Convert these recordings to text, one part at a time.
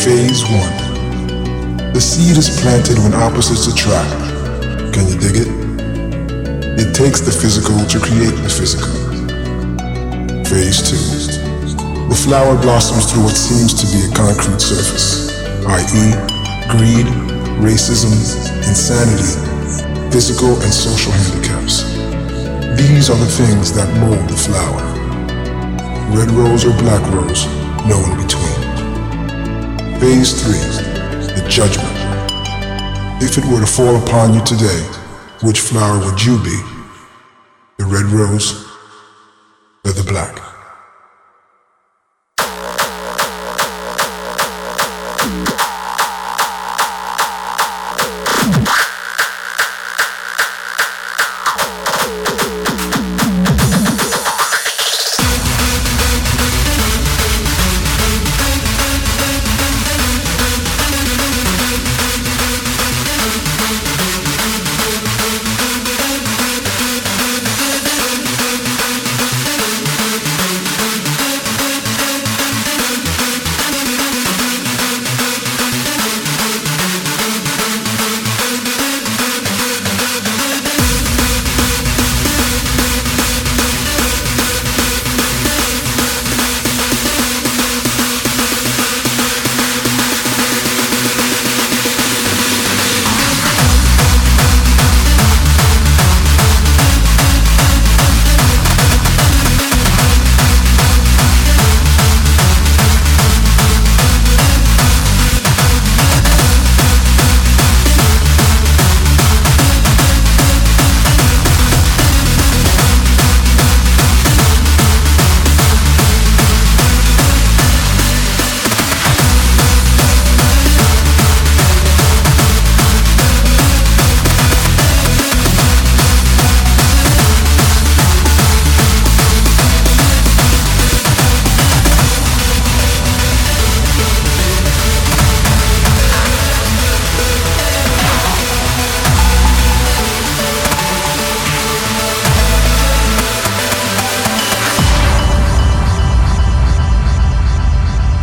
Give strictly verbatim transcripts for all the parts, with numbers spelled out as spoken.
Phase one. The seed is planted when opposites attract. Can you dig it? It takes the physical to create the physical. Phase two. The flower blossoms through what seems to be a concrete surface, that is, greed, racism, insanity, physical and social handicaps. These are the things that mold the flower. Red rose or black rose, no in between. Phase three, the judgment. If it were to fall upon you today, which flower would you be? The red rose or the black?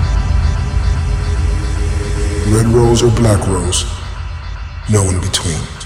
Red rose or black rose, no in between.